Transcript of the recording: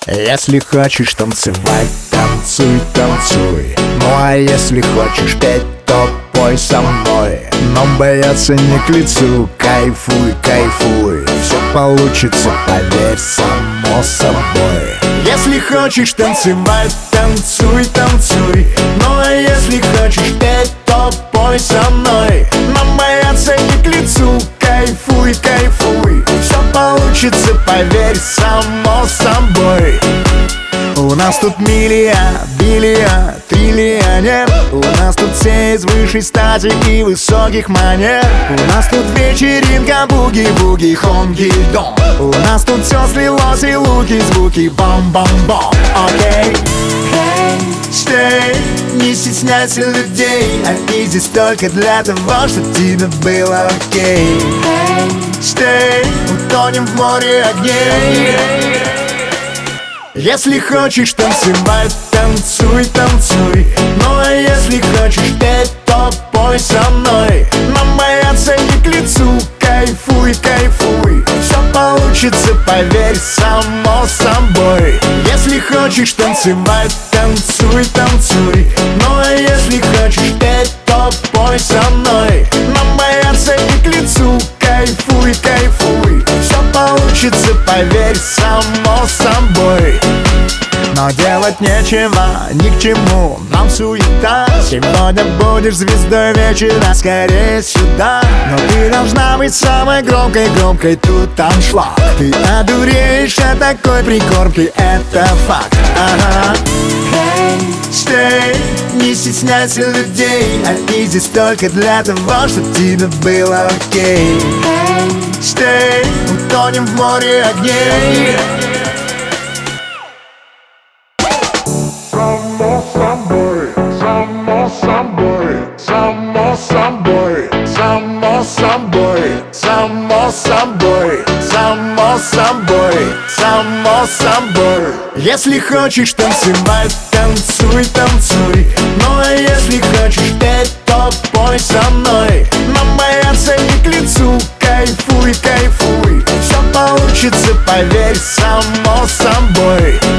Если хочешь танцевать, танцуй, танцуй. Ну а если хочешь петь, то пой со мной. Но бояться не к лицу, кайфуй, кайфуй. Все получится, поверь, само собой. Если хочешь танцевать, танцуй, танцуй. Ну а если хочешь петь, то пой со мной. Но бояться не к лицу, кайфуй, кайфуй. Все получится, поверь, само собой. У нас тут миллиард, биллиард, триллионер. У нас тут все из высшей стати и высоких манер. У нас тут вечеринка, буги-буги, хонги-дон. У нас тут все слилось и луки, звуки, бом-бом-бом. Окей? Стой, не стесняйся людей. Они здесь только для того, чтобы тебе было окей. Стой, утонем в море огней. Если хочешь танцевать, танцуй, танцуй. Ну а если хочешь петь, то пой со мной. Но бояться не к лицу, кайфуй, кайфуй. Все получится, поверь, само собой. Если хочешь танцевать, танцуй, танцуй. Ну а если хочешь петь, то пой со мной. Но бояться не к лицу, кайфуй, кайфуй. Все получится, поверь, само собой. Но делать нечего, ни к чему нам суета. Сегодня будешь звездой вечера, скорее сюда. Но ты должна быть самой громкой, громкой, тут аншлаг. Ты одуреешь от такой прикормки, это факт. Ага. Стой, не стесняйся людей. Они здесь только для того, чтобы тебе было окей. Стой, утонем в море огней. Само собой, само собой, само собой, само собой, само собой, само собой, само собой. Если хочешь танцевать, танцуй, танцуй. Ну а если хочешь петь, то пой со мной. Но бояться не к лицу, кайфуй, кайфуй. Все получится, поверь, само собой.